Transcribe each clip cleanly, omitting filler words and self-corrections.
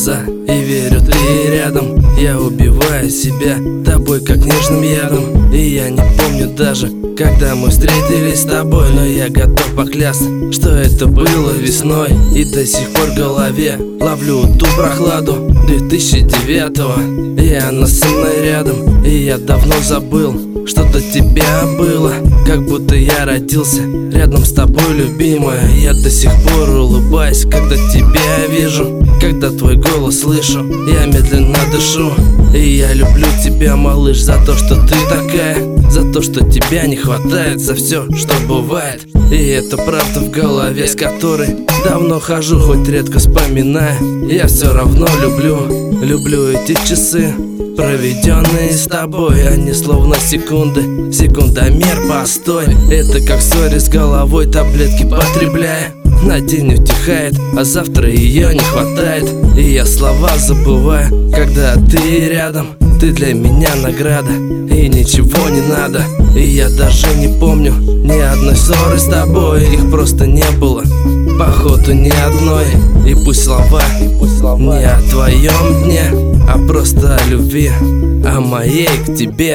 глаза и верю, ты рядом. Я убиваю себя тобой, как нежным ядом. И я не помню даже, когда мы встретились с тобой, но я готов поклясться, что это было весной. И до сих пор в голове ловлю ту прохладу 2009-го. И она со мной рядом, и я давно забыл, что до тебя было. Как будто я родился рядом с тобой, любимая. Я до сих пор улыбаюсь, когда тебя вижу, когда твой голос слышу, я медленно дышу. И я люблю тебя, малыш, за то, что ты такая, за то, что тебя не хватает, за все, что бывает. И это правда в голове, с которой давно хожу, хоть редко вспоминаю. Я все равно люблю эти часы, проведенные с тобой. Они словно секунды, секундомер, постой. Это как ссоре с головой, таблетки потребляя. На день утихает, а завтра ее не хватает. И я слова забываю, когда ты рядом. Ты для меня награда, и ничего не надо. И я даже не помню ни одной ссоры с тобой. Их просто не было, походу ни одной. И пусть слова не о твоем дне, а просто о любви, о моей к тебе.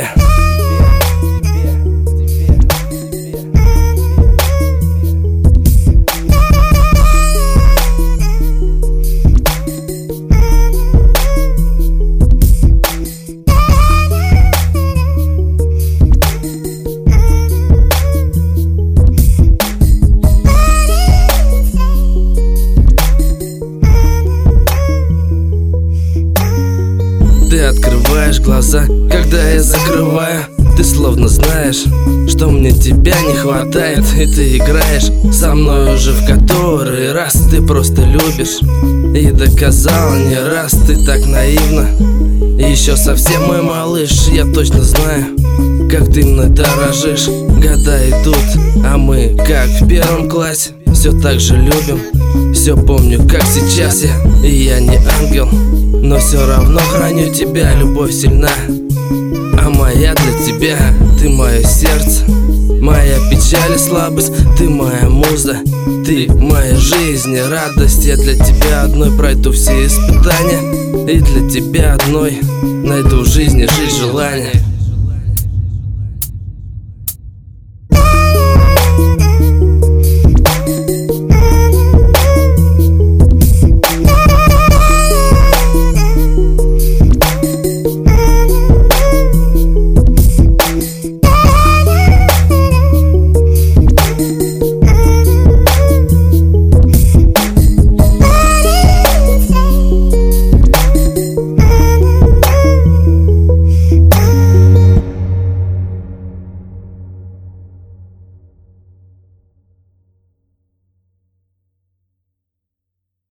Ты открываешь глаза, когда я закрываю. Ты словно знаешь, что мне тебя не хватает. И ты играешь со мной уже в который раз. Ты просто любишь и доказал не раз. Ты так наивна и еще совсем мой малыш. Я точно знаю, как ты мной дорожишь. Года идут, а мы как в первом классе. Все так же любим, все помню, как сейчас я. И я не ангел, но все равно храню тебя. Любовь сильна, а моя для тебя. Ты мое сердце, моя печаль и слабость. Ты моя муза, ты моя жизнь и радость. Я для тебя одной пройду все испытания, и для тебя одной найду в жизни жить желание.